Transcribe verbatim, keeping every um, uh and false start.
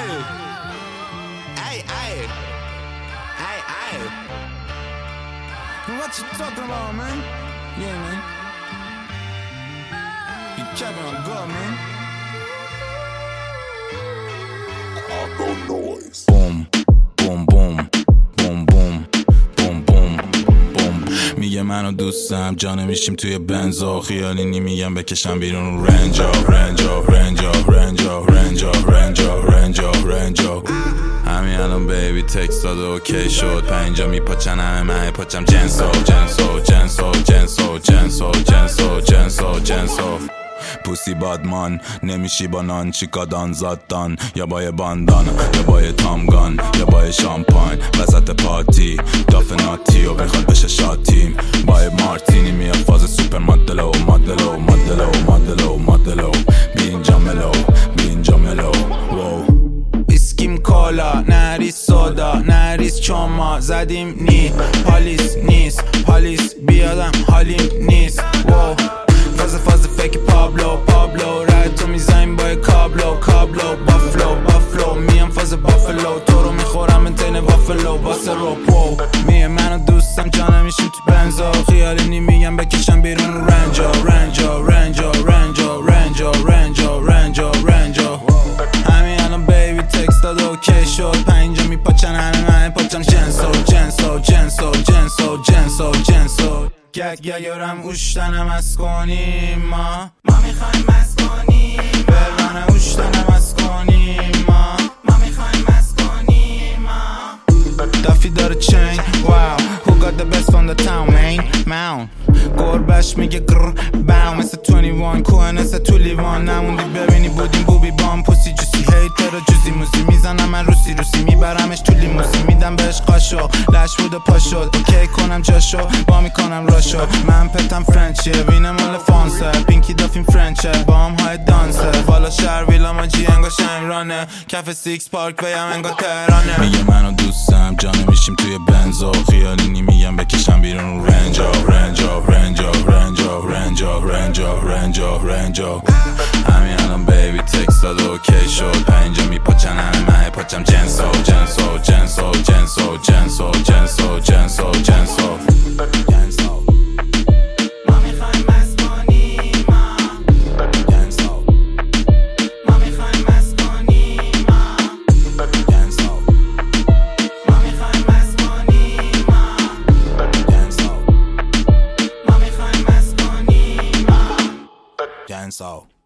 Hey, hey, hey, hey. What you talking about, man? Yeah, man. You capping on God, man. Argo noise. Boom, boom, boom, boom, boom, boom, boom, boom. میگه منو دوستم جا نمیشیم توی بنزا خیالی نمیگم بکشم بیرون رنجا رنجا رنجا رنجا رنجا رنجا رنجا رنجا. همین الان بیبی تکست داد اوکی شد پنجا میپاچن همه من پاچم جنسو جنسو جنسو جنسو جنسو جنسو جنسو جنسو. پوسی بادمان نمیشی با نان چیکادان زادان یا با یه باندان یا با یه تامگان یا با یه شامپاین وسط پارتی داف ناتی و بخواد بشه شاتیم با یه مارتینی میاد فاز سوپر مدلو مدلو مدلو مدلو مدلو بی اینجا ملو بی اینجا ملو. ویسکیم کالا نریس سودا نریس چوما زدیم نی پالیس نیست پالیس بیادم حالیم نیست. واو فاز فاز فک پابلو پابلو رد تو میزنیم با کابلو کابلو بافلو بافلو میام فاز بافلو تو رو میخورم انتین وافلو واسه روپ. وو میه منو دوستم جا نمیشیم تو بنزا خیالی نمیگم بکشم بیرون رنجا رنجا رنجا رنجا رنجا رنجا رنجا رنجا. همین الان بیبی تکست داد اوکی شد پنجا میپاچن همه من پاچم جنسو جنسو جنسو جنسو جنسو جنسو. گگ گگرم اوشتنم از کنیم ما ما میخوایم از کنیم برانه اوشتنم از کنیم ما ما میخوایم از کنیم ما. دافی داره چین واو who got the best from the town man ماون گربش میگه گر باو مثل توینی وان کوه مثل تو لیوان نموندی ببینی بودیم بوبی بام پوسی جوسی هیتر و جوزی موزی میزنم من روسی روسی میبرمش تو لیموزی میدم بهش قاشو لش بود و پا شد اوکی کنم جاشو با میکنم راشو من پتم فرنچیه وینه مال فانسه پینکی دافیم فرنچه با هم های دانسه بالا شهر ویلا ما جی انگا شنگرانه کف سیکس پارک ویم انگا تهرانه. میگه منو دوستم جا نمیشیم توی بنزا خیالی نمیگم بکشم بیرون رنجا رنجا رنجا رنجا رنجا رنجا رنجا رنجا. همین الان بیبی تکست داد اوکی شد پنجا میپاچن همه من پاچم جنسو جنسو جنسو جنسو جنسو جنسو جنسو جنسو جنسو. ما میخوایم از کنیم ما جنسو ما میخوایم از کنیم ما جنسو ما میخوایم از کنیم ما جنسو ما میخوایم از کنیم ما جنسو.